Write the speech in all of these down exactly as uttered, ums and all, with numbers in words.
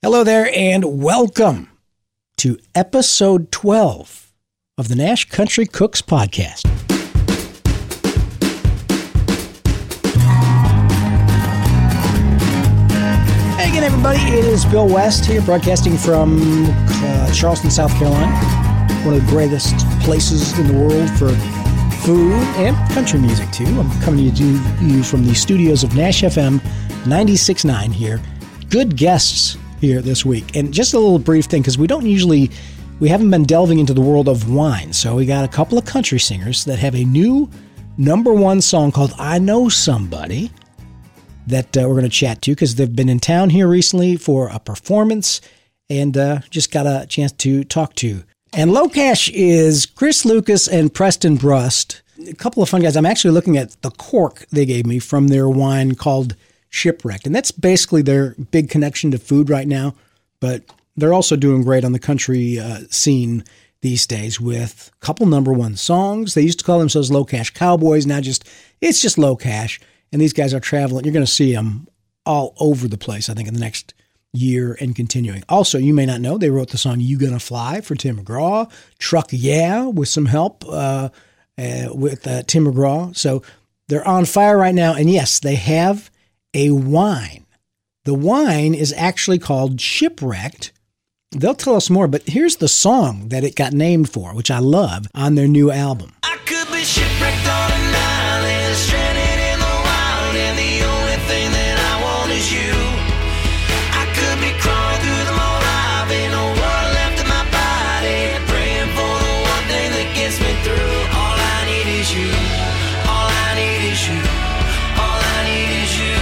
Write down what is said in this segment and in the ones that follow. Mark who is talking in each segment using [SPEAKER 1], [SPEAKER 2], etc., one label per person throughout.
[SPEAKER 1] Hello there, and welcome to episode twelve of the Nash Country Cooks podcast. Hey again, everybody. It is Bill West here, broadcasting from uh, Charleston, South Carolina, one of the greatest places in the world for food and country music, too. I'm coming to you from the studios of Nash F M ninety-six point nine here. Good guests here this week. And just a little brief thing, because we don't usually, we haven't been delving into the world of wine. So we got a couple of country singers that have a new number one song called I Know Somebody that uh, we're going to chat to, because they've been in town here recently for a performance and uh, just got a chance to talk to. And Locash is Chris Lucas and Preston Brust, a couple of fun guys. I'm actually looking at the cork they gave me from their wine called Shipwrecked. And that's basically their big connection to food right now. But they're also doing great on the country uh, scene these days with a couple number one songs. They used to call themselves Low Cash Cowboys. Now just it's just Low Cash. And these guys are traveling. You're going to see them all over the place, I think, in the next year and continuing. Also, you may not know, they wrote the song You Gonna Fly for Tim McGraw. Truck Yeah, with some help uh, uh, with uh, Tim McGraw. So they're on fire right now. And yes, they have a wine. The wine is actually called Shipwrecked. They'll tell us more, but here's the song that it got named for, which I love, on their new album.
[SPEAKER 2] I could be shipwrecked on an island, stranded in the wild, and the only thing that I want is you. I could be crawling through the mall, ain't no water left in my body, praying for the one thing that gets me through. All I need is you. All I need is you. All I need is you.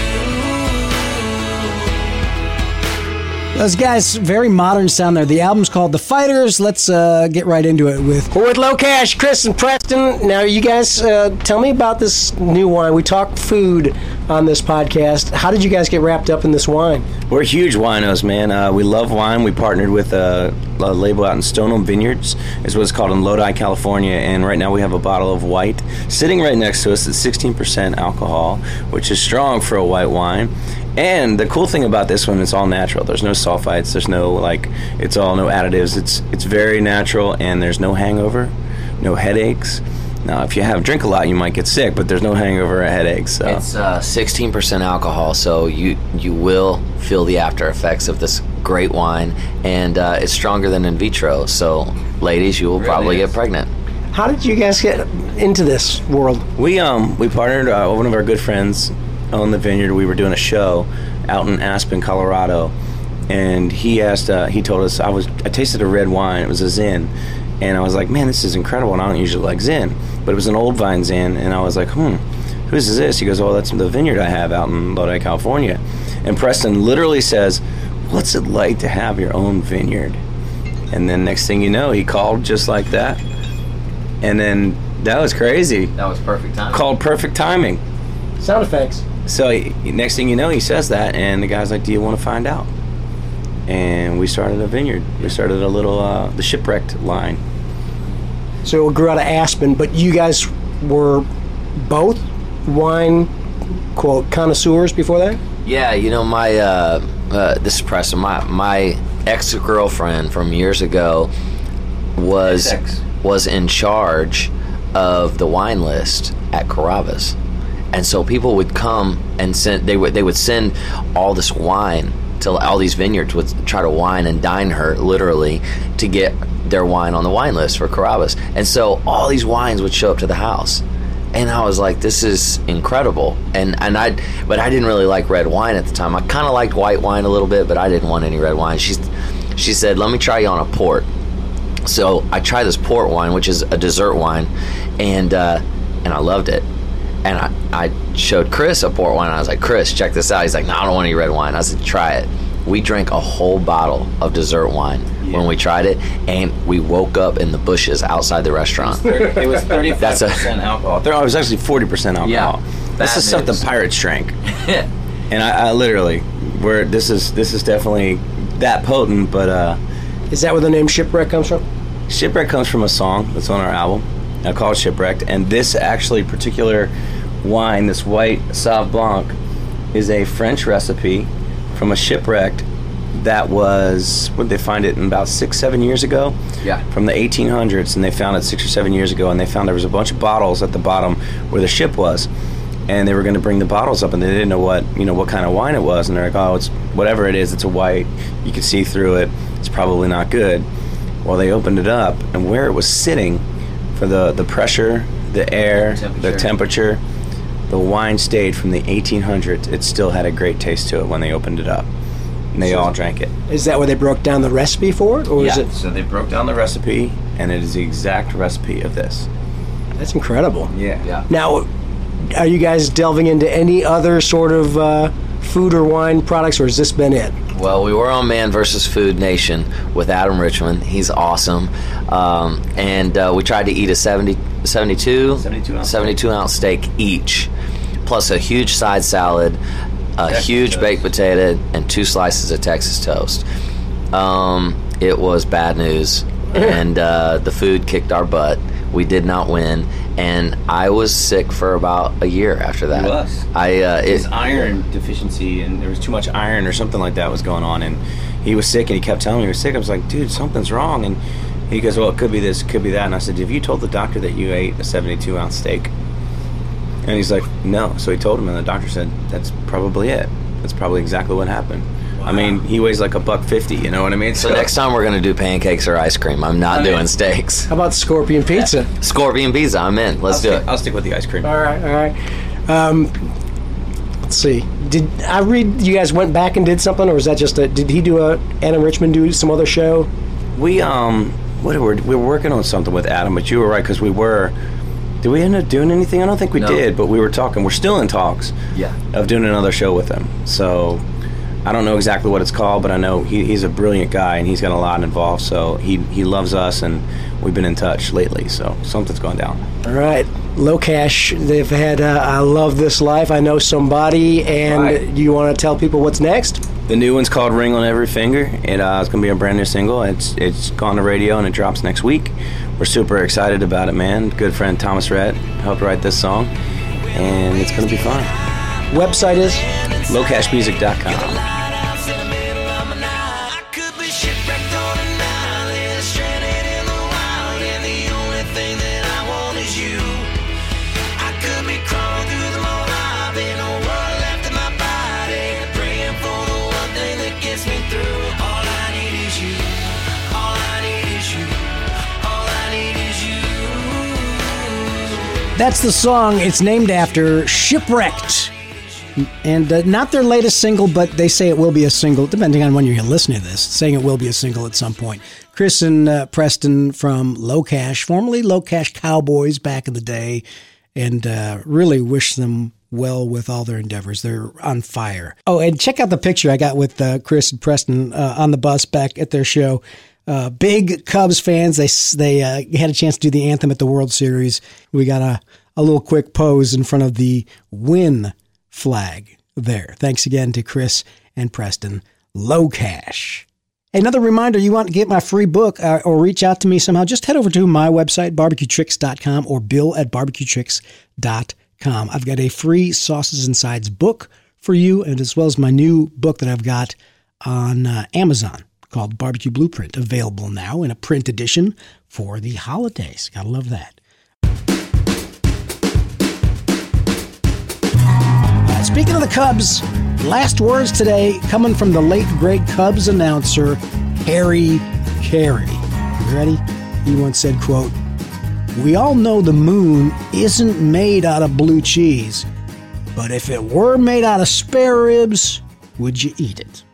[SPEAKER 1] Those guys, very modern sound there. The album's called The Fighters. Let's uh, get right into it with... We're with Low Cash, Chris and Preston. Now, you guys, uh, tell me about this new wine. We talk food on this podcast. How did you guys get wrapped up in this wine?
[SPEAKER 3] We're huge winos, man. Uh, we love wine. We partnered with a, a label out in Stoneham Vineyards. It's what it's called in Lodi, California. And right now we have a bottle of white sitting right next to us at sixteen percent alcohol, which is strong for a white wine. And the cool thing about this one, it's all natural. There's no sulfites. There's no, like, it's all no additives. It's it's very natural, and there's no hangover, no headaches. Now, if you have drink a lot, you might get sick, but there's no hangover or headaches. So.
[SPEAKER 4] It's uh, sixteen percent alcohol, so you you will feel the after effects of this great wine, and uh, it's stronger than in vitro. So, ladies, you will
[SPEAKER 3] Really
[SPEAKER 4] probably
[SPEAKER 3] is.
[SPEAKER 4] get pregnant.
[SPEAKER 1] How did you guys get into this world?
[SPEAKER 3] We um we partnered. Uh, one of our good friends owned the vineyard. We were doing a show out in Aspen, Colorado, and he asked. Uh, he told us I was. I tasted a red wine. It was a Zin, and I was like, man, this is incredible. And I don't usually like Zin, but it was an old vine Zin, and I was like, hmm, whose is this? He goes, oh, that's the vineyard I have out in Lodi, California. And Preston literally says, what's it like to have your own vineyard? And then next thing you know, he called just like that, and then that was crazy.
[SPEAKER 4] That was perfect timing.
[SPEAKER 3] Called perfect timing.
[SPEAKER 1] Sound effects.
[SPEAKER 3] So he, next thing you know, he says that, and the guy's like, do you want to find out? And we started a vineyard. We started a little, uh, the Shipwrecked line.
[SPEAKER 1] So it grew out of Aspen, but you guys were both wine, quote, connoisseurs before that?
[SPEAKER 4] Yeah, you know, my, uh, uh, this is Preston, my, my ex-girlfriend from years ago was,
[SPEAKER 3] Ex.
[SPEAKER 4] was in charge of the wine list at Carrabba's. And so people would come and send, they would they would send all this wine to all these vineyards, would try to wine and dine her, literally, to get their wine on the wine list for Carrabba's. And so all these wines would show up to the house. And I was like, this is incredible. And and I, but I didn't really like red wine at the time. I kind of liked white wine a little bit, but I didn't want any red wine. She, she said, let me try you on a port. So I tried this port wine, which is a dessert wine, and uh, and I loved it. And I, I showed Chris a port wine, and I was like, Chris, check this out. He's like, no, I don't want any red wine. I said, try it. We drank a whole bottle of dessert wine yeah. when we tried it, and we woke up in the bushes outside the restaurant.
[SPEAKER 3] It was thirty-five
[SPEAKER 4] That's a-
[SPEAKER 3] percent alcohol. There, it was actually forty percent alcohol.
[SPEAKER 4] Yeah,
[SPEAKER 3] this is
[SPEAKER 4] bad news.
[SPEAKER 3] something pirates drank. And I, I literally, we're, this is this is definitely that potent, but... Uh,
[SPEAKER 1] Is that where the name Shipwreck comes from?
[SPEAKER 3] Shipwreck comes from a song that's on our album uh, called Shipwrecked, and this actually particular wine, this white Sauv Blanc, is a French recipe from a shipwrecked that was, when did they find it, in about six, seven years ago?
[SPEAKER 4] Yeah.
[SPEAKER 3] From the eighteen hundreds, and they found it six or seven years ago, and they found there was a bunch of bottles at the bottom where the ship was, and they were going to bring the bottles up, and they didn't know what, you know, what kind of wine it was, and they're like, oh, it's whatever it is, it's a white, you can see through it, it's probably not good. Well, they opened it up, and where it was sitting, for the, the pressure, the air,
[SPEAKER 4] Temperature.
[SPEAKER 3] the temperature, the wine stayed from the eighteen hundreds. It still had a great taste to it when they opened it up. And they
[SPEAKER 1] So-
[SPEAKER 3] all drank it.
[SPEAKER 1] Is that where they broke down the recipe for it, or is
[SPEAKER 3] Yeah,
[SPEAKER 1] it?
[SPEAKER 3] so they broke down the recipe, and it is the exact recipe of this.
[SPEAKER 1] That's incredible.
[SPEAKER 3] Yeah.
[SPEAKER 4] Yeah.
[SPEAKER 1] Now, are you guys delving into any other sort of uh, food or wine products, or has this been it?
[SPEAKER 4] Well, we were on Man versus Food Nation with Adam Richmond. He's awesome. Um, and uh, we tried to eat a seventy, seventy-two,
[SPEAKER 3] seventy-two ounce.
[SPEAKER 4] seventy-two ounce steak each, plus a huge side salad, a
[SPEAKER 3] Texas
[SPEAKER 4] huge
[SPEAKER 3] toast.
[SPEAKER 4] baked potato, and two slices of Texas toast. Um, it was bad news, and uh, the food kicked our butt. We did not win, and I was sick for about a year after that.
[SPEAKER 3] He was.
[SPEAKER 4] I uh,
[SPEAKER 3] His
[SPEAKER 4] it,
[SPEAKER 3] iron deficiency, and there was too much iron or something like that was going on, and he was sick, and he kept telling me he was sick. I was like, dude, something's wrong, and he goes, well, it could be this, it could be that, and I said, have you told the doctor that you ate a seventy-two ounce steak? And he's like, no. So he told him, and the doctor said, that's probably it. That's probably exactly what happened. I mean, he weighs like a buck fifty, you know what I mean?
[SPEAKER 4] so next time we're gonna do pancakes or ice cream. I'm not
[SPEAKER 3] I mean-
[SPEAKER 4] doing steaks.
[SPEAKER 1] How about scorpion pizza?
[SPEAKER 4] Scorpion pizza, I'm in. Let's
[SPEAKER 3] I'll
[SPEAKER 4] do
[SPEAKER 3] stick,
[SPEAKER 4] it.
[SPEAKER 3] I'll stick with the ice cream.
[SPEAKER 1] All right, all right. Um, let's see. Did I read you guys went back and did something, or was that just a? Did he do a? Adam Richmond do some other show?
[SPEAKER 3] We um, what were we were working on something with Adam, but you were right, because we were. Did we end up doing anything? I don't think we
[SPEAKER 4] No.
[SPEAKER 3] did, but we were talking. We're still in talks.
[SPEAKER 4] Yeah.
[SPEAKER 3] Of doing another show with him. So I don't know exactly what it's called, but I know he, he's a brilliant guy, and he's got a lot involved. So he he loves us, and we've been in touch lately. So something's going down.
[SPEAKER 1] All right, Low Cash. They've had uh, I Love This Life. I Know Somebody, and
[SPEAKER 3] Right.
[SPEAKER 1] do you want to tell people what's next?
[SPEAKER 3] The new one's called Ring on Every Finger. It, uh, it's going to be a brand new single. It's it's gone to radio, and it drops next week. We're super excited about it, man. Good friend Thomas Rhett helped write this song, and it's going to be fun.
[SPEAKER 1] Website is
[SPEAKER 3] low cash music dot com.
[SPEAKER 2] Lighthouse in the middle of my night. I could be shipwrecked on an island, stranded in the wild, and the only thing that I want is you. I could be crawling through the Mojave, no world left in my body, praying for the one thing that gets me through. All I need is you. All I need is you. All I need is you.
[SPEAKER 1] That's the song. It's named after Shipwrecked. And uh, not their latest single, but they say it will be a single, depending on when you're listening to this, saying it will be a single at some point. Chris and uh, Preston from Low Cash, formerly Low Cash Cowboys back in the day, and uh, really wish them well with all their endeavors. They're on fire. Oh, and check out the picture I got with uh, Chris and Preston uh, on the bus back at their show. Uh, big Cubs fans. They they uh, had a chance to do the anthem at the World Series. We got a, a little quick pose in front of the win flag there. Thanks again to Chris and Preston. Low Cash. Another reminder, you want to get my free book uh, or reach out to me somehow, just head over to my website, barbecue tricks dot com or bill at barbecue tricks dot com. I've got a free Sauces and Sides book for you, and as well as my new book that I've got on uh, Amazon called Barbecue Blueprint, available now in a print edition for the holidays. Gotta love that. Uh, speaking of the Cubs, last words today coming from the late, great Cubs announcer, Harry Carey. You ready? He once said, quote, "We all know the moon isn't made out of blue cheese, but if it were made out of spare ribs, would you eat it?"